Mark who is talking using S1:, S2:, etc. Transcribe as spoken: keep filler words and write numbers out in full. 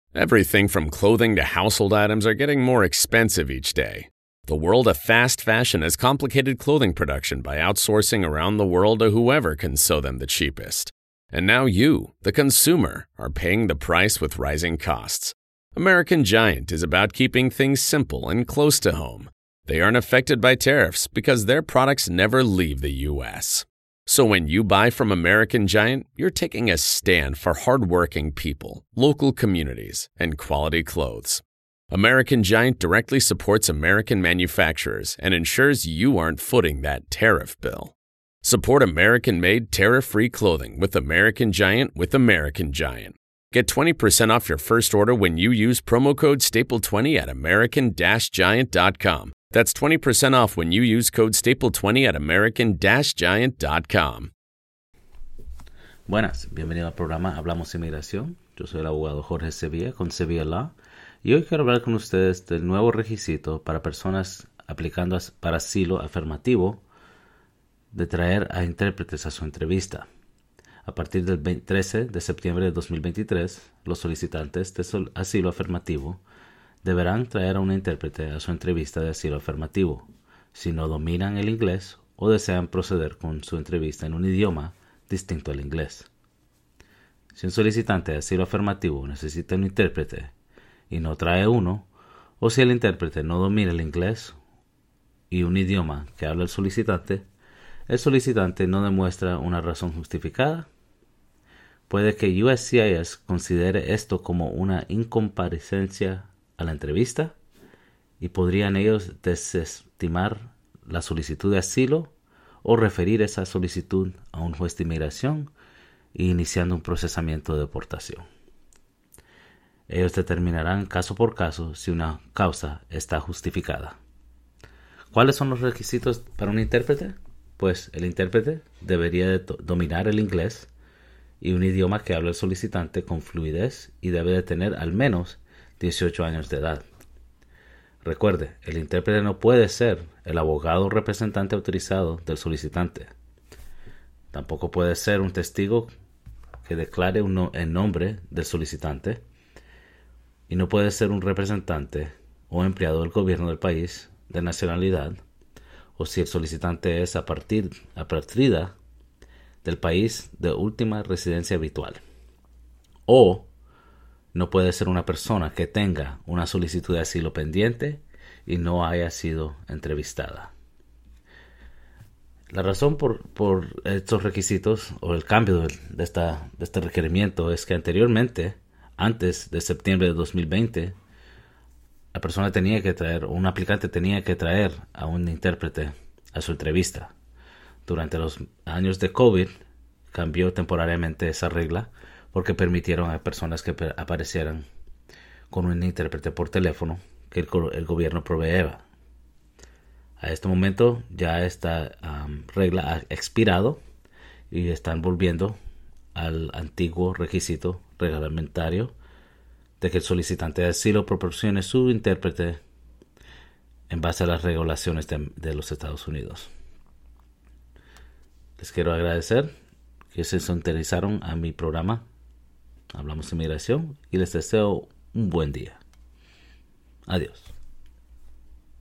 S1: Everything from clothing to household items are getting more expensive each day. The world of fast fashion has complicated clothing production by outsourcing around the world to whoever can sew them the cheapest. And now you, the consumer, are paying the price with rising costs. American Giant is about keeping things simple and close to home. They aren't affected by tariffs because their products never leave the U S. So when you buy from American Giant, you're taking a stand for hardworking people, local communities, and quality clothes. American Giant directly supports American manufacturers and ensures you aren't footing that tariff bill. Support American-made, tariff-free clothing with American Giant with American Giant. Get twenty percent off your first order when you use promo code staple twenty at american dash giant dot com. That's twenty percent off when you use code staple twenty at american dash giant dot com.
S2: Buenas, bienvenido al programa Hablamos Inmigración. Yo soy el abogado Jorge Sevilla con Sevilla Law y hoy quiero hablar con ustedes del nuevo requisito para personas aplicando as- para asilo afirmativo de traer a intérpretes a su entrevista. A partir del trece de septiembre de dos mil veintitrés, los solicitantes de sol- asilo afirmativo deberán traer a un intérprete a su entrevista de asilo afirmativo si no dominan el inglés o desean proceder con su entrevista en un idioma distinto al inglés. Si un solicitante de asilo afirmativo necesita un intérprete y no trae uno, o si el intérprete no domina el inglés y un idioma que habla el solicitante, el solicitante no demuestra una razón justificada, puede que U S C I S considere esto como una incomparecencia a la entrevista y podrían ellos desestimar la solicitud de asilo o referir esa solicitud a un juez de inmigración e iniciando un procesamiento de deportación. Ellos determinarán caso por caso si una causa está justificada. ¿Cuáles son los requisitos para un intérprete? Pues el intérprete debería de dominar el inglés y un idioma que habla el solicitante con fluidez y debe de tener al menos dieciocho años de edad. Recuerde, el intérprete no puede ser el abogado o representante autorizado del solicitante. Tampoco puede ser un testigo que declare un no- en nombre del solicitante y no puede ser un representante o empleado del gobierno del país de nacionalidad o si el solicitante es a partir apátrida del país de última residencia habitual. O no puede ser una persona que tenga una solicitud de asilo pendiente y no haya sido entrevistada. La razón por, por estos requisitos o el cambio de, de, esta, de este requerimiento es que anteriormente, antes de septiembre de dos mil veinte, la persona tenía que traer, un aplicante tenía que traer a un intérprete a su entrevista. Durante los años de COVID cambió temporariamente esa regla porque permitieron a personas que aparecieran con un intérprete por teléfono que el, el gobierno proveía. A este momento ya esta um, regla ha expirado y están volviendo al antiguo requisito reglamentario de que el solicitante de asilo proporcione su intérprete en base a las regulaciones de, de los Estados Unidos. Les quiero agradecer que se sintonizaron a mi programa Hablamos de Inmigración y les deseo un buen día. Adiós.